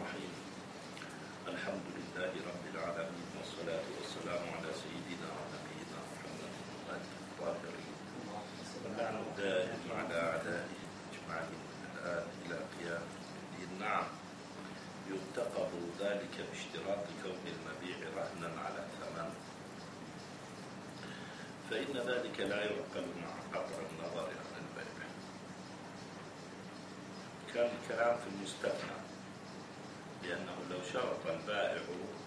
الرحيم. الحمد لله رب العالمين، والصلاة والسلام على سيدنا ونبينا محمد الطاهرين، واللعن الدائم على أعدائه أجمعين من الآن إلى قيام الدين. نعم، ينتقض ذلك باشتراط كون المبيع رهنا على ثمن، فإن ذلك لا يعقل مع قطع النظر عن البيع. كان الكلام في المستثنى، لأنه لو شرط البائع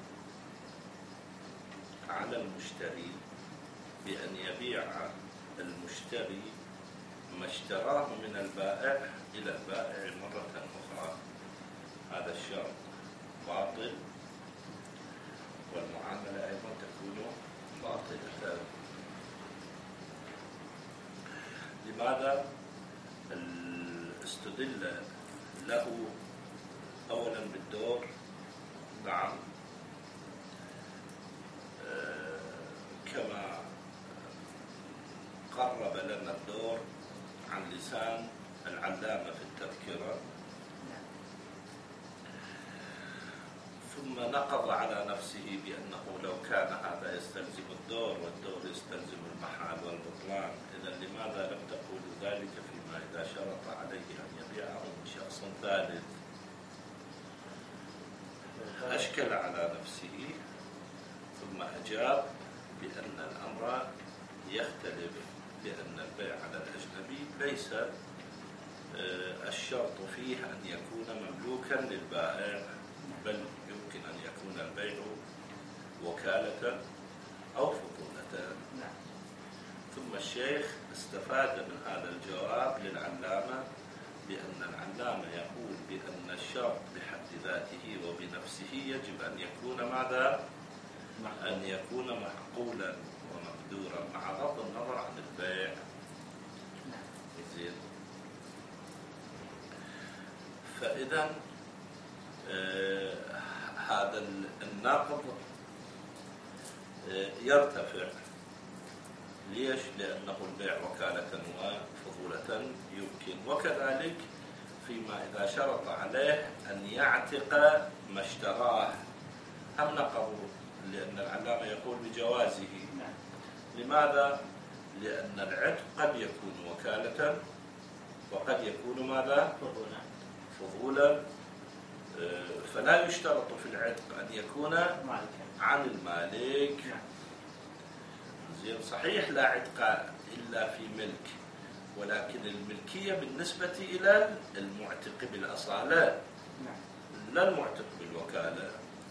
على المشتري بأن يبيع المشتري ما اشتراه من البائع إلى البائع مرة أخرى، هذا الشرط باطل، والمعاملة أيضا تكون باطلة. لماذا؟ استدل له أولا بالدور. نعم، كما قرب لنا الدور عن لسان العلامة في التذكرة، ثم نقض على نفسه بأنه لو كان هذا يستلزم الدور والدور يستلزم المحال والبطلان، إذا لماذا لم تقول ذلك فيما إذا شرط عليه أن يبيعه من شخص ثالث؟ أشكل على نفسه، ثم أجاب بأن الأمر يختلف، لأن البيع على الأجنبي ليس الشرط فيه أن يكون مملوكا للبائع، بل يمكن أن يكون البيع وكالة أو فضولة. ثم الشيخ استفاد من هذا الجواب للعلامة بأن العلامة يقول بأن الشرط بحد ذاته وبنفسه يجب أن يكون ماذا؟ أن يكون معقولا ومقدورا مع غض النظر عن البيع. زين. فإذا هذا النقض يرتفع. ليش؟ لأنه البيع وكالة وفضولة يمكن، وكذلك فيما إذا شرط عليه أن يعتق ما اشتراه هم نقضوا، لأن العلامة يقول بجوازه. لماذا؟ لأن العتق قد يكون وكالة وقد يكون ماذا؟ فضولا، فلا يشترط في العتق أن يكون عن المالك. زين، صحيح لا عتق إلا في ملك، ولكن الملكية بالنسبة إلى المعتق بالأصالة، لا المعتق بالوكالة،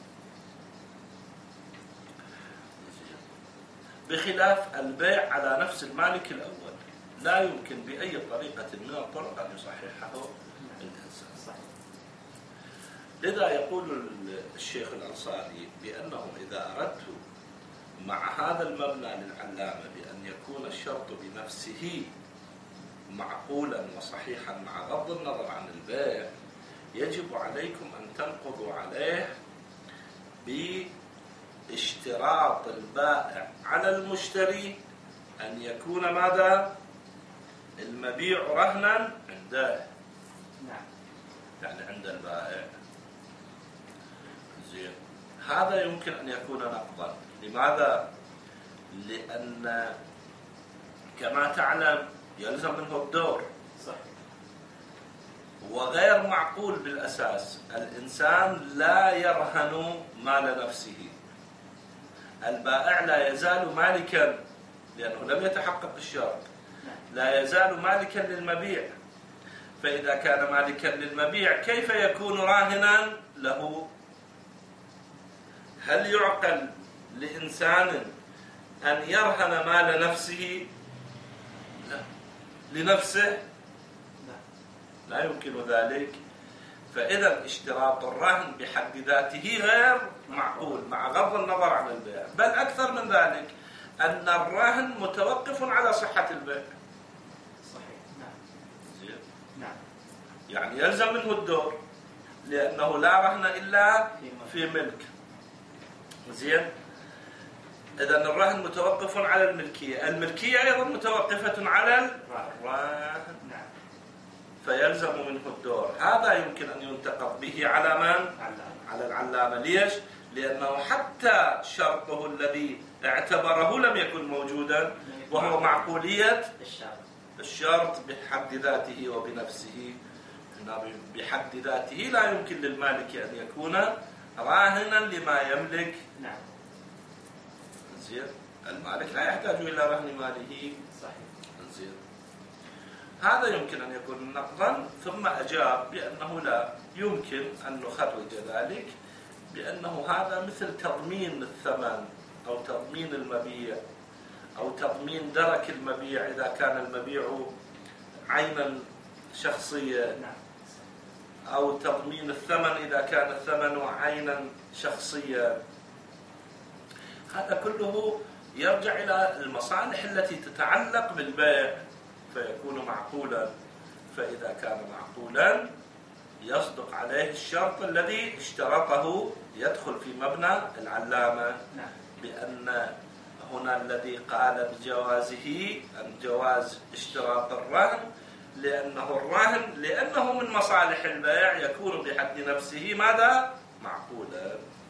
بخلاف البيع على نفس المالك الأول لا يمكن بأي طريقة من الطرق أن يصححه الإنسان. لذا يقول الشيخ الأنصاري بأنه إذا أردت مع هذا المبنى للعلامة بأن يكون الشرط بنفسه معقولا وصحيحا مع غض النظر عن البيع، يجب عليكم أن تنقضوا عليه باشتراط البائع على المشتري أن يكون ماذا؟ المبيع رهنا عنده، يعني عند البائع. زين، هذا يمكن أن يكون نقضا. لماذا؟ لأن كما تعلم يلزم منه الدور، وغير معقول بالأساس. الإنسان لا يرهن مال نفسه، البائع لا يزال مالكا لأنه لم يتحقق الشرط، لا يزال مالكا للمبيع. فإذا كان مالكا للمبيع كيف يكون راهنا له؟ هل يعقل لإنسان أن يرهن مال نفسه لنفسه؟ لا يمكن ذلك. فإذا اشتراط الرهن بحد ذاته غير معقول مع غض النظر عن البيع، بل أكثر من ذلك أن الرهن متوقف على صحة البيع. صحيح. زين. نعم. يعني يلزم منه الدور، لأنه لا رهن إلا في ملك. زين. إذن الرهن متوقف على الملكية، الملكية أيضا متوقفة على الرهن. فيلزم منه الدور. هذا يمكن أن ينتقض به على من؟ على العلامة. ليش؟ لأنه حتى شرطه الذي اعتبره لم يكن موجودا، وهو معقولية الشرط بحد ذاته وبنفسه. بحد ذاته لا يمكن للمالك أن يكون راهنا لما يملك. نعم. زين. المالك لا يحتاج إلى رهن ماله. صحيح. زين. هذا يمكن أن يكون نقضا. ثم أجاب بأنه لا يمكن أن نخرج ذلك، بأنه هذا مثل تضمين الثمن أو تضمين المبيع أو تضمين درك المبيع إذا كان المبيع عينا شخصية، أو تضمين الثمن إذا كان الثمن عينا شخصية. هذا كله يرجع إلى المصالح التي تتعلق بالبيع فيكون معقولا. فإذا كان معقولا يصدق عليه الشرط الذي اشترطه، يدخل في مبنى العلامة، بأن هنا الذي قال بجوازه أن جواز اشتراط الرهن، لأنه من مصالح البيع يكون بحد نفسه ماذا؟ معقولا.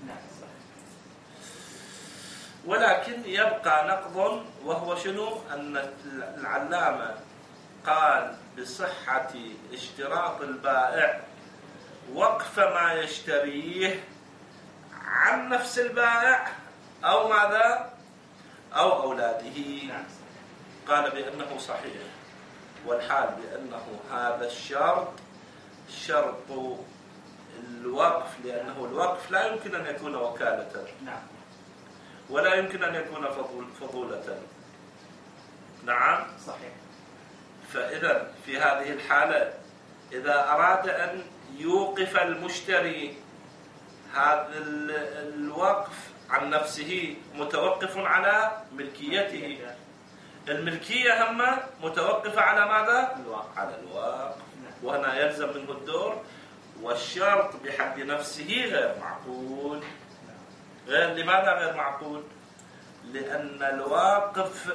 ولكن يبقى نقض، وهو شنو؟ أن العلامة قال بصحة اشتراط البائع وقف ما يشتريه عن نفس البائع أو ماذا؟ أو أولاده. قال بأنه صحيح، والحال بأنه هذا الشرط شرط الوقف، لأنه الوقف لا يمكن أن يكون وكالة، ولا يمكن أن يكون فضولة. نعم صحيح. فإذا في هذه الحالة إذا أراد أن يوقف المشتري هذا الوقف عن نفسه متوقف على ملكيته. الملكية هم متوقفة على ماذا؟ على الوقف. وهنا يلزم منه الدور. والشرط بحد نفسه غير معقول. لماذا غير معقول؟ لأن الواقف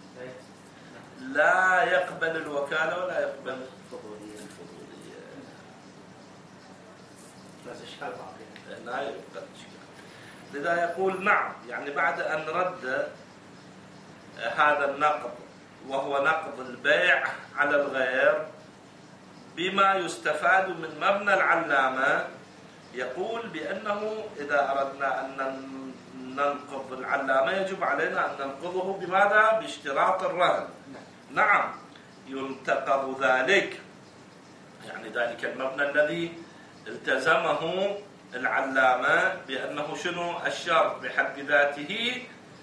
لا يقبل الوكالة ولا يقبل الفضولية. لا يقبل إشكال. لذا يقول نعم، يعني بعد أن رد هذا النقض وهو نقض البيع على الغير بما يستفاد من مبنى العلامة، يقول بأنه إذا أردنا أن ننقض العلامة يجب علينا أن ننقضه بماذا؟ باشتراط الرهن. نعم ينتقض ذلك، يعني ذلك المبنى الذي التزمه العلامة بأنه شنو؟ الشرط بحد ذاته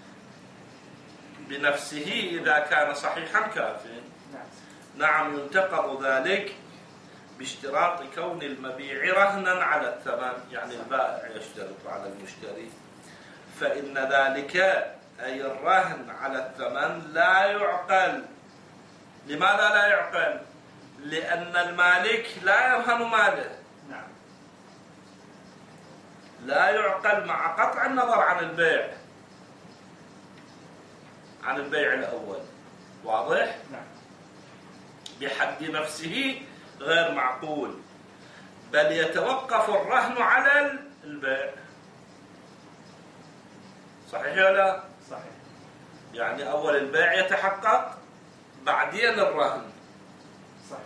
بنفسه إذا كان صحيحا كافٍ. نعم ينتقض ذلك باشتراط كون المبيع رهنا على الثمن، يعني البائع يشترط على المشتري. فإن ذلك أي الرهن على الثمن لا يعقل. لماذا لا يعقل؟ لأن المالك لا يرهن ماله. لا يعقل مع قطع النظر عن البيع، عن البيع الأول. واضح؟ بحد نفسه غير معقول، بل يتوقف الرهن على البيع. صحيح ولا؟ صحيح. يعني أول البيع يتحقق بعدين الرهن. صحيح.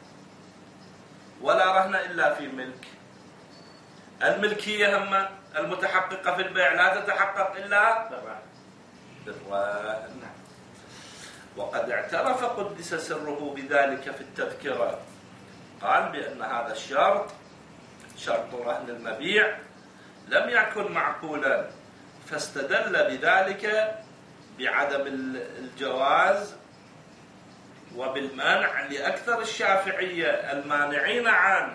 ولا رهن إلا في ملك. الملكية هم المتحققة في البيع لا تتحقق إلا بالرهن. وقد اعترف قدس سره بذلك في التذكرة، قال بأن هذا الشرط شرط رهن المبيع لم يكن معقولا، فاستدل بذلك بعدم الجواز وبالمنع لأكثر الشافعية المانعين عنه.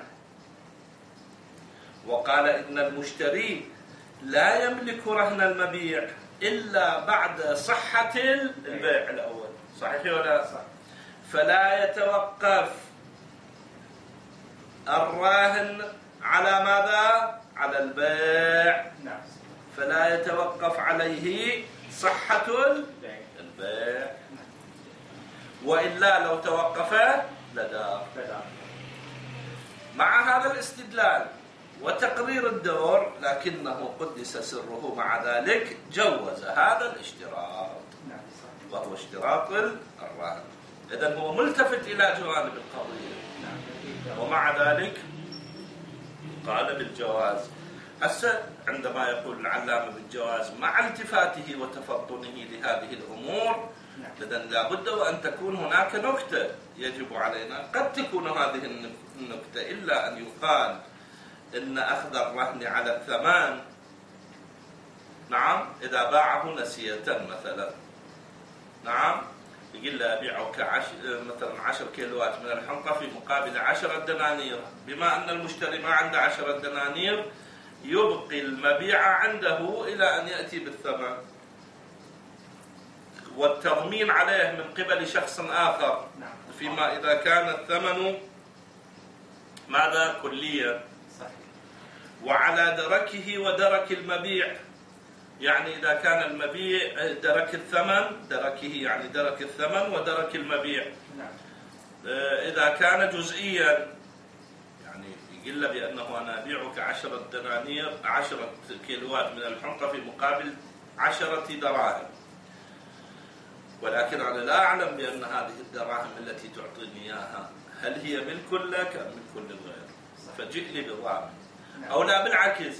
وقال إن المشتري لا يملك رهن المبيع إلا بعد صحة البيع الأول. صحيح ولا؟ فلا يتوقف الراهن على ماذا؟ على البيع. فلا يتوقف عليه صحة البيع، وإلا لو توقف لدار. مع هذا الاستدلال وتقرير الدور، لكنه قدس سره مع ذلك جوز هذا الاشتراط وهو اشتراط الرهن. إذن هو ملتفت إلى جوانب القضية ومع ذلك قال بالجواز. هسه عندما يقول العلامة بالجواز مع التفاته وتفطنه لهذه الأمور، إذن لابد وأن تكون هناك نكتة يجب علينا. قد تكون هذه النكتة إلا أن يقال إن أخذ الرهن على الثمن، نعم، إذا باعه نسية مثلا، نعم، يقول له أبيعك مثلا 10 كيلوات من الحنطة في مقابل 10 دنانير، بما أن المشتري ما عنده 10 دنانير يبقي المبيع عنده إلى أن يأتي بالثمن، والتضمين عليه من قبل شخص آخر، فيما إذا كان الثمن ماذا كليا، وعلى دركه ودرك المبيع. يعني إذا كان المبيع درك الثمن، دركه يعني درك الثمن ودرك المبيع. إذا كان جزئيا يعني يقول له بأنه أنا أبيعك 10 دنانير 10 كيلوات من الحنطة في مقابل 10 دراهم، ولكن أنا لا أعلم بأن هذه الدراهم التي تعطيني إياها هل هي ملك لك أم ملك للغير، فجئ لي بضامن. أو لا بالعكس،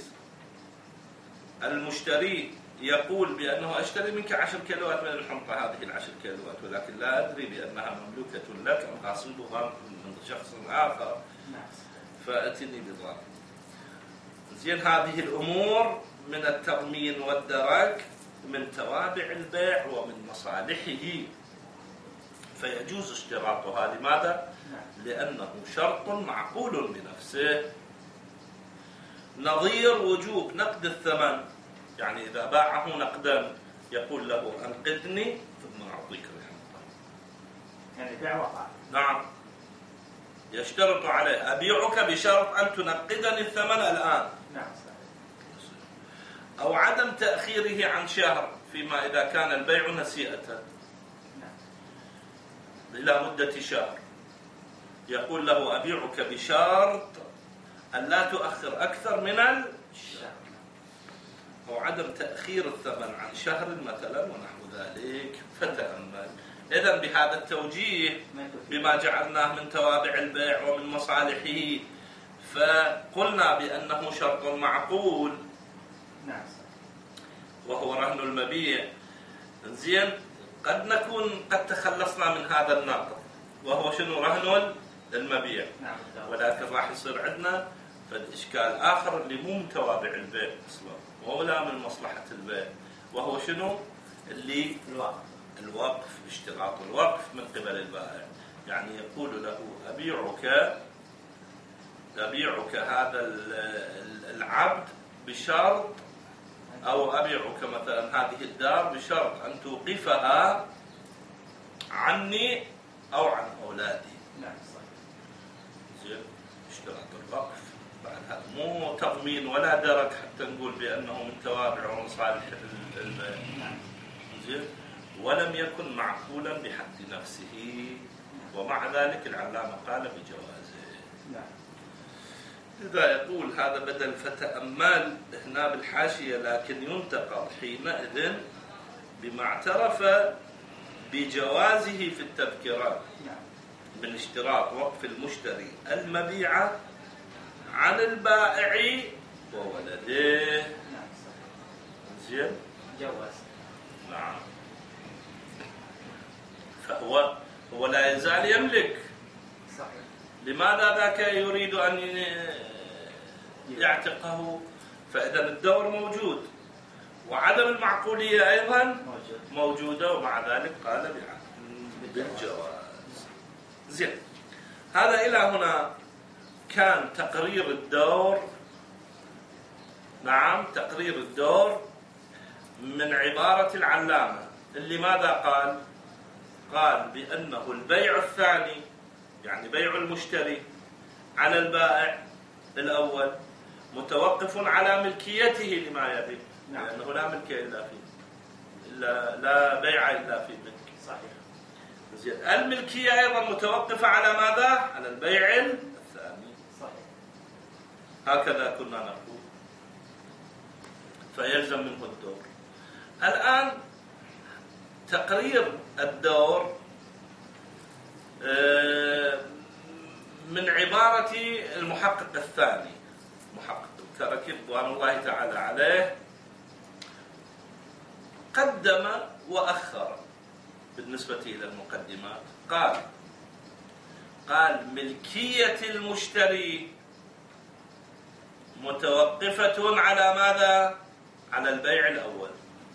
المشتري يقول بأنه أشتري منك 10 كيلوات من الحنطة، هذه ال10 كيلوات، ولكن لا أدري بأنها مملوكة لك أم غاصبها من شخص آخر، فأتني بضامن. زين، هذه الأمور من التضمين والدرك من توابع البيع ومن مصالحه، فيجوز اشتراطها. لماذا؟ لأنه شرط معقول بنفسه، نظير وجوب نقد الثمن. يعني إذا باعه نقدا يقول له أنقذني ثم أعطيك الحنطة، يعني بيع وقع. نعم، يشترط عليه أبيعك بشرط أن تنقذني الثمن الآن. نعم. أو عدم تأخيره عن شهر، فيما إذا كان البيع نسيئة إلى مدة شهر، يقول له أبيعك بشرط أن لا تؤخر أكثر من الشهر، أو عدم تأخير الثمن عن شهر مثلا ونحو ذلك. فتأمل. إذن بهذا التوجيه بما جعلناه من توابع البيع ومن مصالحه، فقلنا بأنه شرط معقول وهو رهن المبيع. زين، قد نكون قد تخلصنا من هذا النقد وهو شنو؟ رهن المبيع. ولكن راح يصير عندنا فالإشكال آخر اللي مو من توابع البيع أصلا ولا من مصلحة البيع، وهو شنو؟ اللي الوقف، اشتراط الوقف من قبل البائع. يعني يقول له أبيعك هذا العبد بشرط، أو أبيعك مثلا هذه الدار بشرط أن توقفها عني أو عن أولادي. زين، اشتراط الوقف بعد هذا مو تضمين ولا درك حتى نقول بأنه من توابع ومصالح البيع. زين، ولم يكن معقولا بحد نفسه، ومع ذلك العلامة قال بجوازه. إذا يقول هذا بدل فتأمل هنا بالحاشية، لكن ينتقض حينئذ بما اعترف بجوازه في التذكرة من اشتراط وقف المشتري المبيع عن البائع وولده. زين، جواز. نعم، فهو لا يزال يملك. صحيح. لماذا ذاك يريد أن يعتقه؟ فإذا الدور موجود وعدم المعقولية أيضا موجودة، ومع ذلك قال بالجواز. زين، هذا إلى هنا كان تقرير الدور. نعم، تقرير الدور من عبارة العلامة اللي ماذا قال؟ قال بأنه البيع الثاني يعني بيع المشتري على البائع الأول متوقف على ملكيته لما يبيع، لأنه لا ملك إلا فيه، لا بيع إلا في ملك. صحيح. زين، الملكية أيضا متوقفة على ماذا؟ على البيع الثاني. صحيح. هكذا كنا نقول، فيلزم منه الدور. الآن تقرير الدور من عبارة المحقق الثاني، محقق الكركي رضوان الله تعالى عليه، قدم وأخر بالنسبة إلى المقدمات. قال ملكية المشتري متوقفة على ماذا؟ على البيع الأول.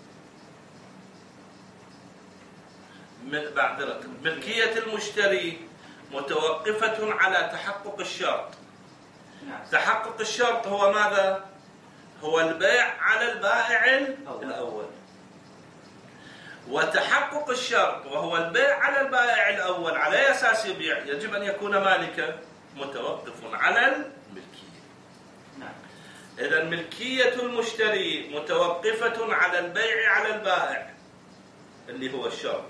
ملكية المشتري متوقفة على تحقق الشرط. تحقق الشرط هو ماذا؟ هو البيع على البائع الأول. وتحقق الشرط وهو البيع على البائع الأول على أي أساس يبيع؟ يجب أن يكون مالكا، متوقف على الملكية. إذن ملكية المشتري متوقفة على البيع على البائع اللي هو الشرط،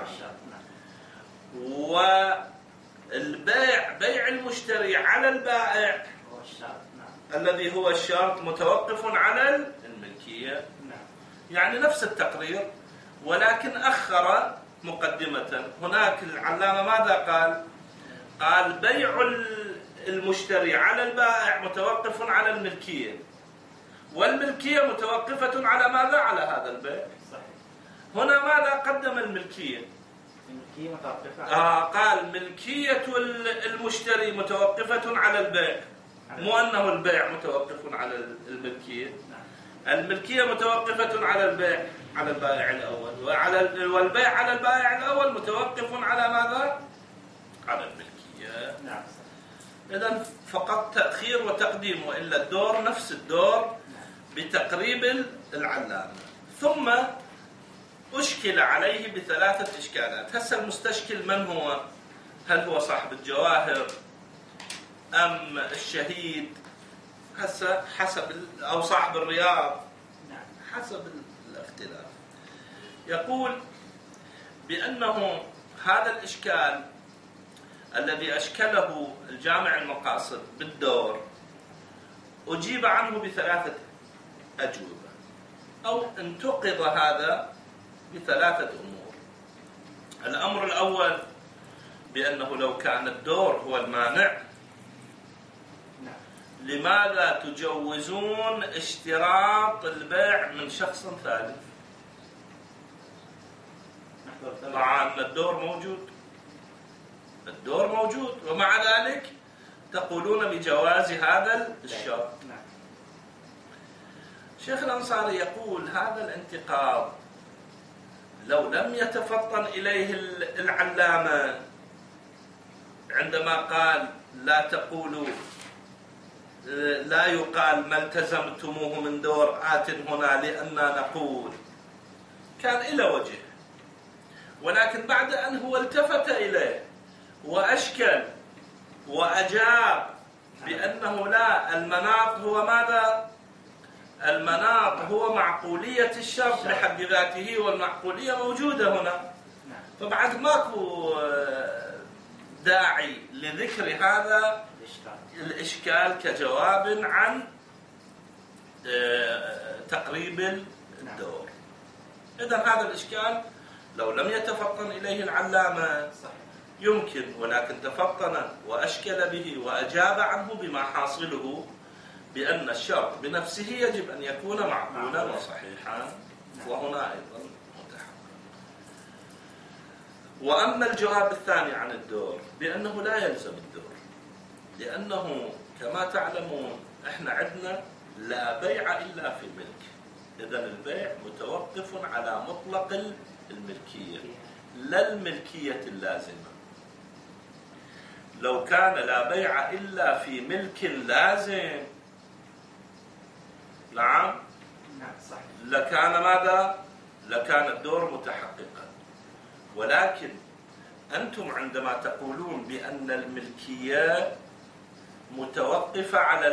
والبيع بيع المشتري على البائع الذي هو الشرط متوقف على الملكية. يعني نفس التقرير، ولكن أخر مقدمة. هناك العلامة ماذا قال بيع المشتري على البائع متوقف على الملكية، والملكية متوقفة على ماذا؟ على هذا البيع. هنا ماذا قدم الملكية؟ الملكية متوقفة قال ملكية المشتري متوقفة على البيع، مو أنه البيع متوقف على الملكية. الملكية متوقفة على البيع على البائع الأول، والبيع على البائع الأول متوقف على ماذا؟ على الملكية. إذن فقط تأخير وتقديم، وإلا الدور نفس الدور بتقريب العلامة. ثم أشكل عليه بثلاثة إشكالات. هسه المستشكل من هو؟ هل هو صاحب الجواهر أم الشهيد؟ هسه حسب، أو صاحب الرياض، حسب الاختلاف. يقول بأنه هذا الإشكال الذي أشكله الجامع المقاصد بالدور أجيب عنه بثلاثة أجوبة، أو انتقض هذا بثلاثة أمور. الأمر الأول بأنه لو كان الدور هو المانع، لماذا تجوزون اشتراط البيع من شخص ثالث مع أن الدور موجود؟ الدور موجود، ومع ذلك تقولون بجواز هذا الشرط. شيخ الأنصاري يقول هذا الانتقاض لو لم يتفطن إليه العلامة عندما قال لا تقولوا، لا يقال ما التزمتموه من دور آت هنا لأننا نقول، كان إلى وجه. ولكن بعد أن هو التفت إليه وأشكل وأجاب بأنه لا، المناط هو ماذا؟ المناط هو معقولية الشرط بحد ذاته، والمعقولية موجودة هنا، فبعد ماكو داعي لذكر هذا الإشكال كجواب عن تقريب الدور. إذن هذا الإشكال لو لم يتفطن إليه العلامة يمكن، ولكن تفطن وأشكل به وأجاب عنه بما حاصله بأن الشرط بنفسه يجب أن يكون معقولا وصحيحا، وهنا أيضا متحقق. وأما الجواب الثاني عن الدور بأنه لا يلزم الدور، لأنه كما تعلمون إحنا عندنا لا بيع إلا في الملك. إذن البيع متوقف على مطلق الملكية لا الملكية اللازمة. لو كان لا بيع إلا في ملك لازم، نعم صح، لكان ماذا؟ لكان الدور متحققا. ولكن أنتم عندما تقولون بأن الملكية متوقفة على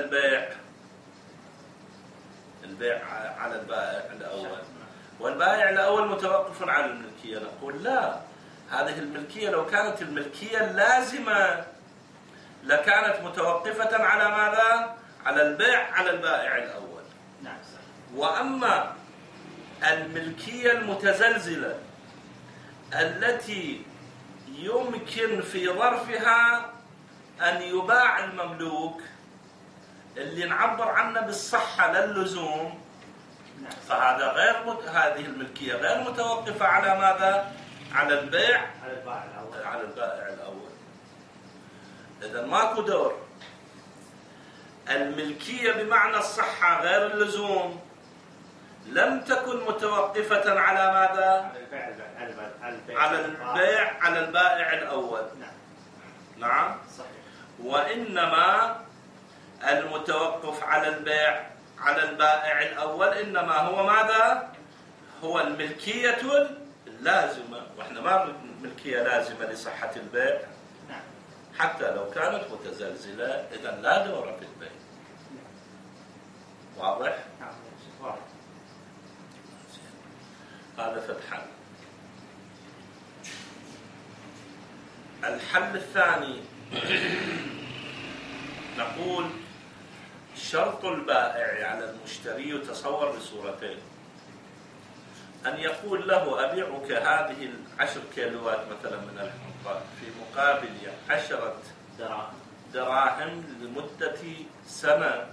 البيع على البائع الأول، والبائع الأول متوقف على الملكية، نقول لا، هذه الملكية لو كانت الملكية اللازمة لكانت متوقفة على ماذا؟ على البيع على البائع الأول. نعم. وأما الملكية المتزلزلة التي يمكن في ظرفها أن يباع المملوك اللي نعبر عنه بالصحة للزوم، فهذا هذه الملكية غير متوقفة على ماذا؟ على البيع على البائع الأول. إذن ماكو دور. الملكية بمعنى الصحة غير اللزوم لم تكن متوقفة على ماذا؟ على البيع على البائع الأول. نعم صحيح. وإنما المتوقف على البيع على البائع الأول إنما هو ماذا؟ هو الملكية اللازمة، وإحنا ما ملكية لازمة لصحة البيع حتى لو كانت متزلزلة، إذن لا دور في البيع. واضح؟ واضح. هذا فتحا. الحل الثاني نقول شرط البائع على المشتري يتصور بصورتين: أن يقول له أبيعك هذه 10 كيلوات مثلا من الحنطة في مقابل 10 دراهم لمدة سنة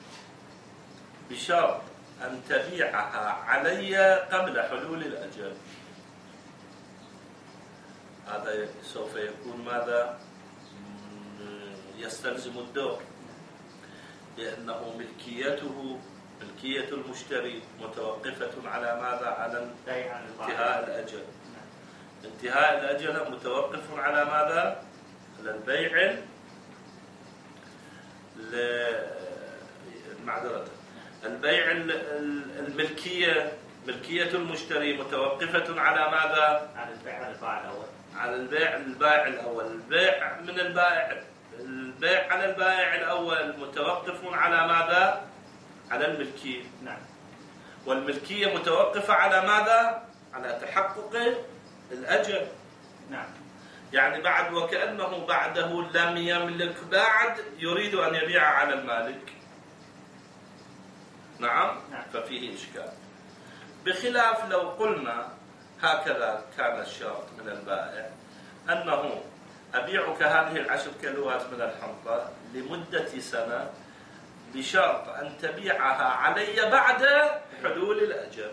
بشرط أن تبيعها علي قبل حلول الأجل. هذا سوف يكون ماذا؟ يستلزم الدور، لأنه ملكية المشتري متوقفة على ماذا؟ على انتهاء الأجل. انتهاء الأجل متوقف على ماذا؟ على البيع البيع ملكية المشتري متوقفة على ماذا؟ على البيع على البائع الأول. على البائع الأول. البيع على البائع الأول متوقف على ماذا؟ على الملكية. نعم. والملكية متوقفة على ماذا؟ على تحقق الأجل. نعم. يعني بعد وكأنه بعده لم يملك بعد يريد أن يبيع على المالك. نعم. ففيه إشكال. بخلاف لو قلنا هكذا كان الشرط من البائع أنه أبيعك هذه 10 كيلوات من الحنطة لمدة سنة بشرط أن تبيعها علي بعد حلول الأجل.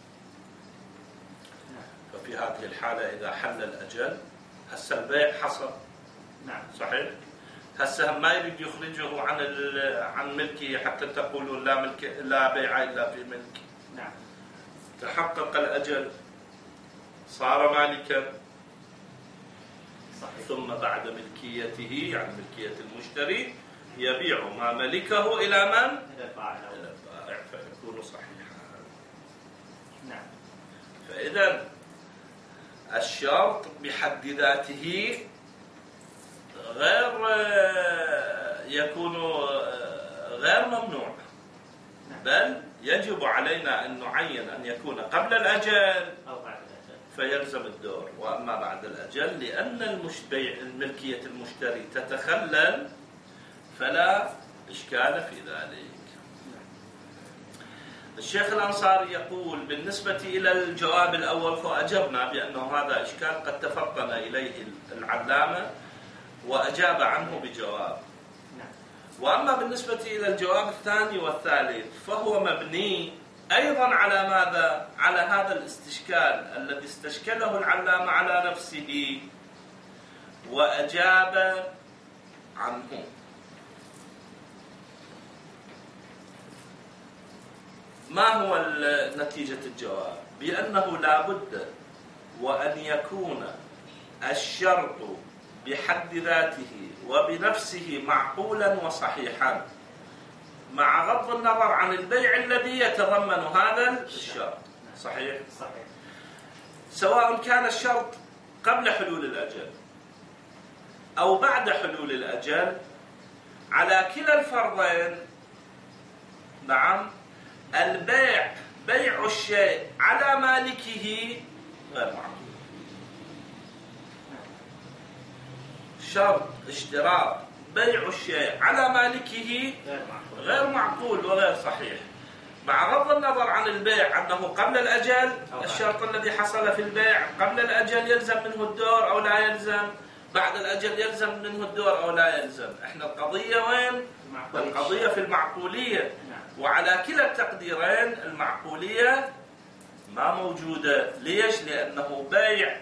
ففي هذه الحالة إذا حل الأجل هسه البيع حصل. نعم صحيح. هسه ما يريد يخرجه عن ملكه حتى تقولون لا بيع إلا في ملك. نعم. تحقق الأجل صار مالكا. صحيح. ثم بعد ملكيته يعني ملكية المشتري يبيع ما ملكه إلى من؟ إلى البائع فيكون صحيحا. نعم. فإذا الشرط بحد ذاته يكون غير ممنوع، بل يجب علينا أن نعين أن يكون قبل الأجل أو بعد الأجل فيلزم الدور، وأما بعد الأجل لأن الملكية المشتري تتخلل فلا إشكال في ذلك. الشيخ الأنصاري يقول بالنسبة إلى الجواب الأول فأجبنا بأنه هذا إشكال قد تفطن إليه العلامة وأجاب عنه بجواب. وأما بالنسبة إلى الجواب الثاني والثالث فهو مبني أيضا على ماذا؟ على هذا الاستشكال الذي استشكله العلامة على نفسه وأجاب عنه. ما هو نتيجة الجواب؟ بأنه لا بد وأن يكون الشرط بحد ذاته وبنفسه معقولا وصحيحا مع غض النظر عن البيع الذي يتضمن هذا الشرط. صحيح؟ صحيح. سواء كان الشرط قبل حلول الأجل أو بعد حلول الأجل، على كلا الفرضين نعم بيع الشيء على مالكه غير معقول. شرط اشتراط بيع الشيء على مالكه غير معقول وغير صحيح، مع غض النظر عن البيع أنه قبل الأجل، الشرط الذي حصل في البيع قبل الأجل يلزم منه الدور أو لا يلزم، بعد الأجل يلزم منه الدور أو لا يلزم. إحنا القضية وين؟ القضية في المعقولية، وعلى كلا التقديرين المعقولية ما موجودة. ليش؟ لأنه بيع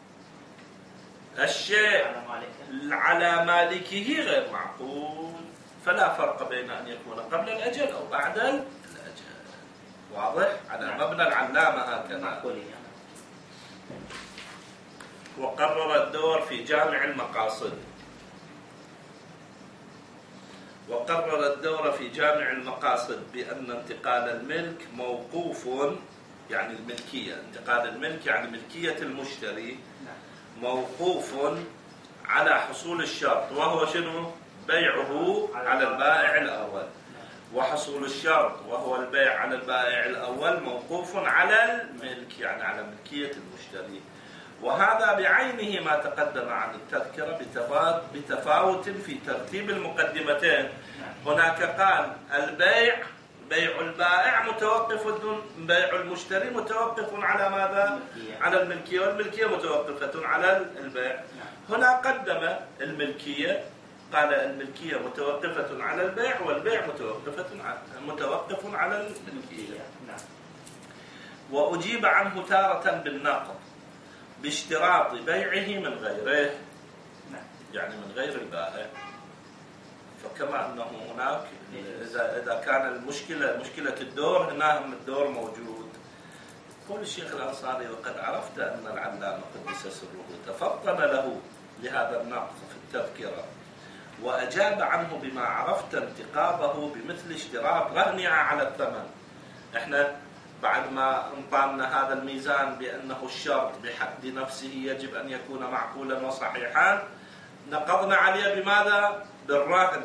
الشيء على مالكه غير معقول، فلا فرق بين أن يكون قبل الأجل أو بعد الأجل. واضح؟ على مبنى العلامة هكذا. وقرر الدور في جامع المقاصد، وقرر الدور في جامع المقاصد بأن انتقال الملك موقوف، يعني الملكية، انتقال الملك يعني ملكية المشتري، موقوف على حصول الشرط، وهو شنو؟ بيعه على البائع الأول. وحصول الشرط وهو البيع على البائع الأول موقوف على الملك، يعني على ملكية المشتري. وهذا بعينه ما تقدم عن التذكرة بتفاوت في ترتيب المقدمتين. هناك قال البيع، بيع البائع متوقف، بيع المشتري متوقف على ماذا؟ على الملكية، والملكية متوقفة على البيع. هنا قدم الملكية، قال الملكية متوقفة على البيع، والبيع متوقف على الملكية. وأجيب عنه تارة بالنقض باشتراط بيعه من غيره، يعني من غير البائع. فكما أنه هناك إذا كان المشكلة مشكلة الدور، هنا الدور موجود. يقول الشيخ الأنصاري: وقد عرفت أن العلامة قدس سره تفطن له لهذا النقص في التذكرة، وأجاب عنه بما عرفت انتقاضه بمثل اشتراط رهنها على الثمن. احنا بعد ما انطانا هذا الميزان بأنه الشرط بحد نفسه يجب أن يكون معقولا وصحيحا، نقضنا عليه بماذا؟ بالرهن.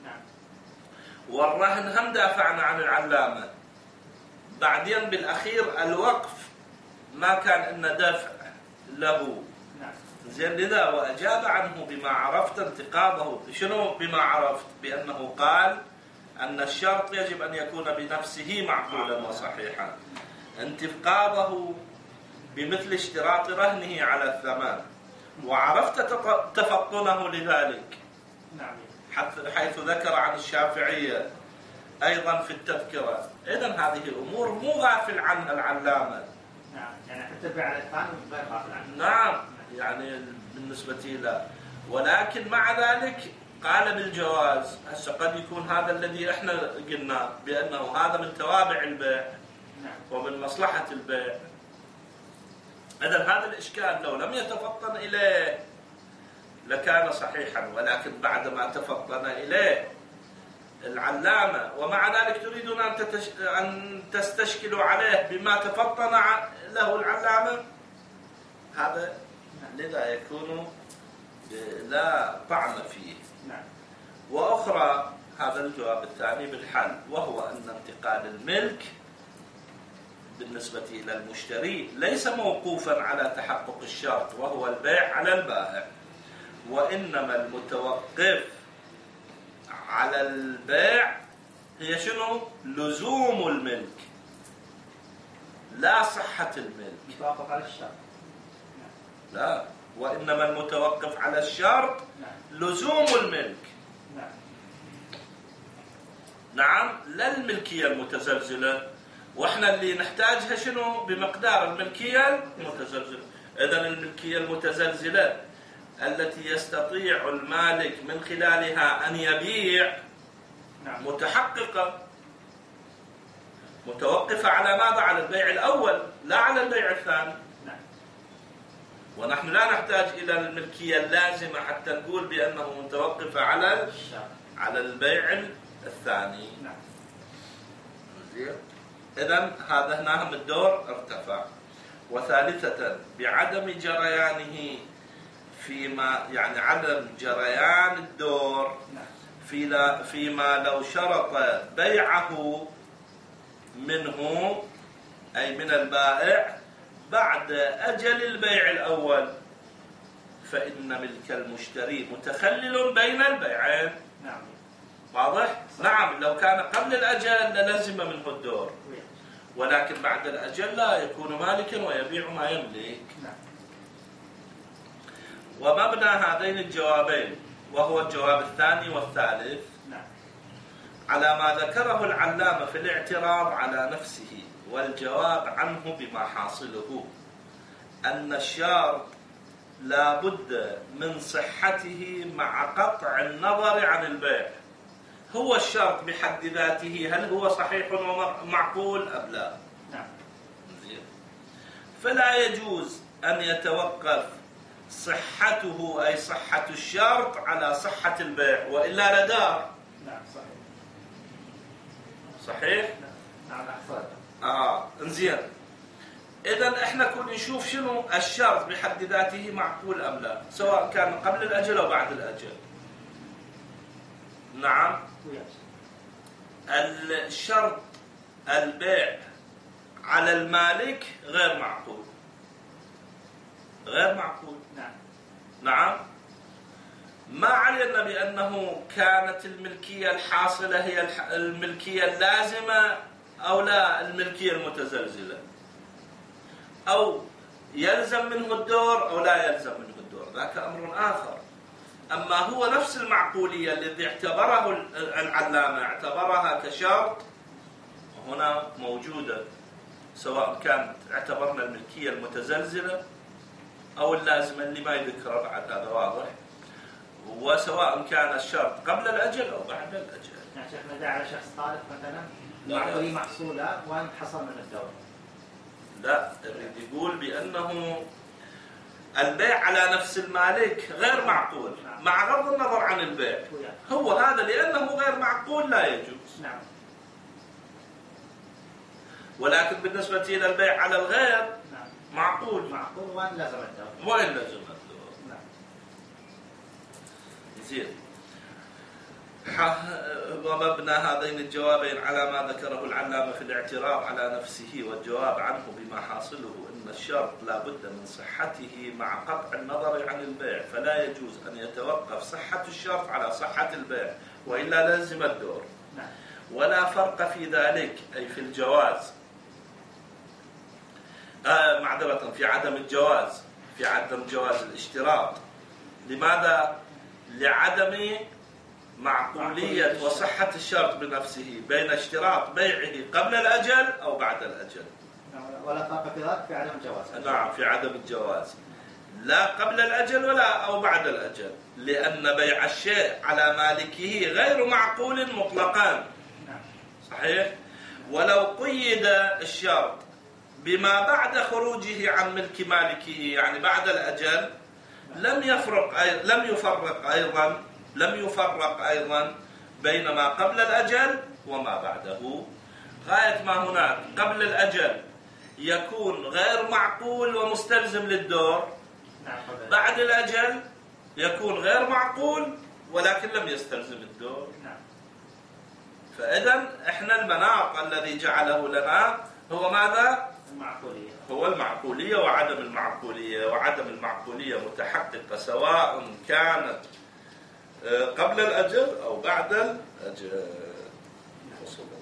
والرهن هم دافعنا عن العلامة. بعدين بالأخير الوقف ما كان إن دفع له. زين، لذا وأجاب عنه بما عرفت انتقاضه. شنو بما عرفت؟ بأنه قال أن الشرط يجب أن يكون بنفسه معقولا وصحيحا، انتقاضه بمثل اشتراط رهنه على الثمن، وعرفت تفطنه لذلك، حيث ذكر عن الشافعية أيضا في التذكرة. إذن هذه الأمور مو غافل عنها العلامة. يعني حتى على الثاني غير غافل عنها. نعم، يعني بالنسبة له، ولكن مع ذلك قال بالجواز. هسه قد يكون هذا الذي احنا قلنا بأنه هذا من توابع البيع ومن مصلحة البيع. إذن هذا الإشكال لو لم يتفطن إليه لكان صحيحا، ولكن بعدما تفطن إليه العلامة ومع ذلك تريدون أن تستشكلوا عليه بما تفطن له العلامة، هذا لذا يكون لا طعن فيه. وأخرى، هذا الجواب الثاني بالحل، وهو أن انتقال الملك بالنسبة إلى المشتري ليس موقوفا على تحقق الشرط وهو البيع على البائع، وإنما المتوقف على البيع هي شنو؟ لزوم الملك، لا صحة الملك. متوقف على الشرط. لا، وإنما المتوقف على الشرط لزوم الملك. نعم، لا الملكية المتزلزلة، وإحنا اللي نحتاجها شنو؟ بمقدار الملكية المتزلزلة. إذن الملكية المتزلزلة التي يستطيع المالك من خلالها أن يبيع متحققة، متوقفة على ماذا؟ على البيع الأول، لا على البيع الثاني. ونحن لا نحتاج إلى الملكية اللازمة حتى نقول بأنه متوقفة على البيع الثاني. إذن هذا هنا الدور ارتفع. وثالثة، بعدم جريانه فيما، يعني عدم جريان الدور فيما لو شرط بيعه منه، أي من البائع، بعد أجل البيع الأول، فإن ملك المشتري متخلل بين البيعين. نعم. واضح؟ نعم. لو كان قبل الأجل للزم منه الدور، ولكن بعد الأجل لا يكون مالكا ويبيع ما يملك. نعم. ومبنى هذين الجوابين وهو الجواب الثاني والثالث على ما ذكره العلامة في الاعتراض على نفسه والجواب عنه بما حاصله أن الشرط لا بد من صحته مع قطع النظر عن البيع. هو الشرط بحد ذاته هل هو صحيح ومعقول أم لا؟ نعم. فلا يجوز أن يتوقف صحته أي صحة الشرط على صحة البيع وإلا لدار. نعم صحيح. صحيح؟ نعم أحسن. انزين. إذا إحنا كنا نشوف شنو الشرط بحد ذاته معقول أم لا، سواء كان قبل الأجل أو بعد الأجل. نعم. الشرط البيع على المالك غير معقول. غير معقول. نعم. نعم. ما علينا بأنه كانت الملكية الحاصلة هي الملكية اللازمة أو لا الملكية المتزلزلة، أو يلزم منه الدور أو لا يلزم منه الدور، ذاك أمر آخر. أما هو نفس المعقولية الذي اعتبره العلامة اعتبرها كشرط هنا موجودة، سواء كانت اعتبرنا الملكية المتزلزلة أو اللازمة اللي ما يذكر بعد، هذا واضح. وسواء كان الشرط قبل الأجل أو بعد الأجل. يعني شيخنا إذا على شخص طالب مثلا معقولية محصولة وأن حصل من الدور. لا، يريد يقول بأنه البيع على نفس المالك غير معقول مع غض النظر عن البيع. هو هذا لأنه غير معقول لا يجوز. نعم. ولكن بالنسبة إلى البيع على الغير معقول. معقول وإن لزم الدور. وإن لزم الدور. نعم. زين. ومبنى هذين الجوابين على ما ذكره العلامة في الاعتراض على نفسه والجواب عنه بما حاصله أن الشرط لا بد من صحته مع قطع النظر عن البيع، فلا يجوز أن يتوقف صحة الشرط على صحة البيع وإلا لازم الدور. ولا فرق في ذلك أي في الجواز معذرة في عدم الجواز، في عدم جواز الاشتراط. لماذا؟ لعدم معقولية وصحة الشرط بنفسه بين اشتراط بيعه قبل الأجل أو بعد الأجل. ولا فرق في ذلك في عدم الجواز. نعم، في عدم الجواز لا قبل الأجل ولا أو بعد الأجل، لأن بيع الشيء على مالكه غير معقول مطلقا. صحيح؟ ولو قيد الشرط بما بعد خروجه عن ملك مالكه يعني بعد الأجل لم يفرق أيضا بين ما قبل الأجل وما بعده. غاية ما هناك قبل الأجل يكون غير معقول ومستلزم للدور، بعد الأجل يكون غير معقول ولكن لم يستلزم الدور. فإذا إحنا المناط الذي جعله لنا هو ماذا؟ المعقولية. هو المعقولية وعدم المعقولية، وعدم المعقولية متحققة سواء كانت قبل الأجل أو بعد الأجل.